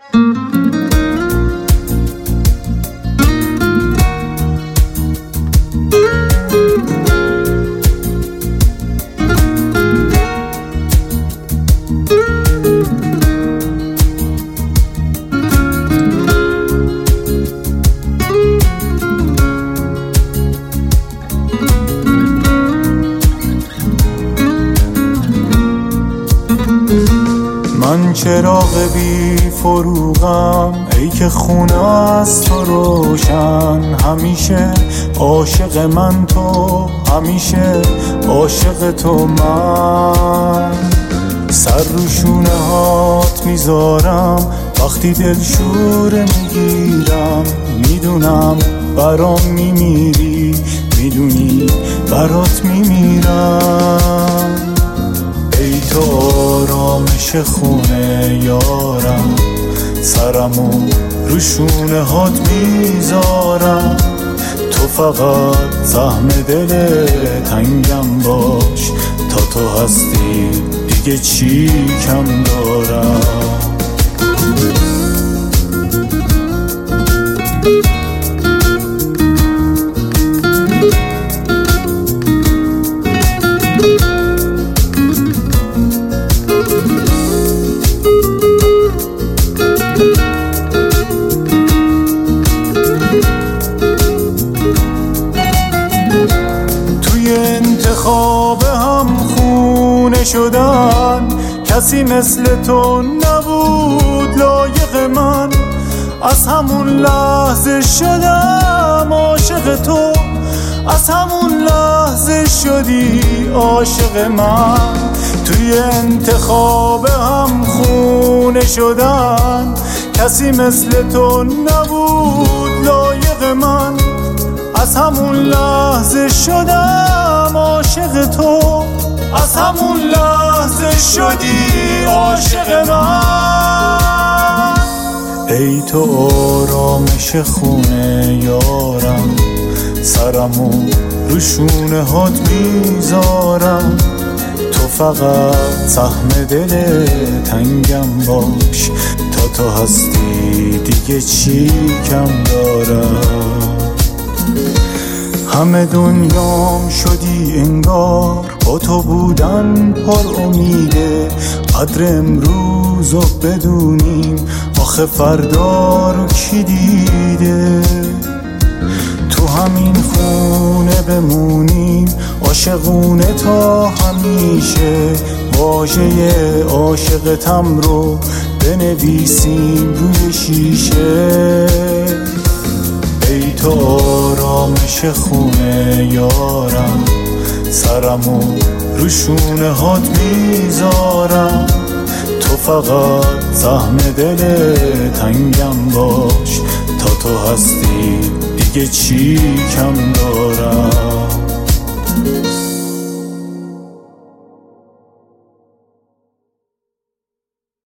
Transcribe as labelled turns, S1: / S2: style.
S1: من چراغ بی فروغم، ای که خونه از تو روشن. همیشه عاشق من تو، همیشه عاشق تو من. سر رو شونه هات میذارم وقتی دلشوره میگیرم. میدونم برام میمیری، میدونی برات میمیرم. ای تو آرامش خونه یارم، سرمو رو شونه هات میذارم. تو فقط سهم دل تنگم باش، تا تو هستی دیگه چی کم دارم. انتخاب هم خونه شدن، کسی مثل تو نبود لایق من. از همون لحظه شدم عاشق تو، از همون لحظه شدی عاشق من. توی انتخاب هم خونه شدن، کسی مثل تو نبود لایق من. از همون لحظه شدم عاشق تو، از همون لحظه شدی عاشق من. ای تو آرامش خونه یارم، سرمو رو شونه هات میذارم. تو فقط سهم دل تنگم باش، تا تو هستی دیگه چی کم دارم. همه دنیام شدی انگار، با تو بودن پر امیده. قدر امروز رو بدونیم، آخه فردا رو کی دیده. تو همین خونه بمونیم عاشقونه تا همیشه. واژه عاشقتم رو بنویسیم روی شیشه. ای تو آرامش خونه یارم، سرمو رو شونه هات میذارم. تو فقط سهم دل تنگم باش، تا تو هستی دیگه چی کم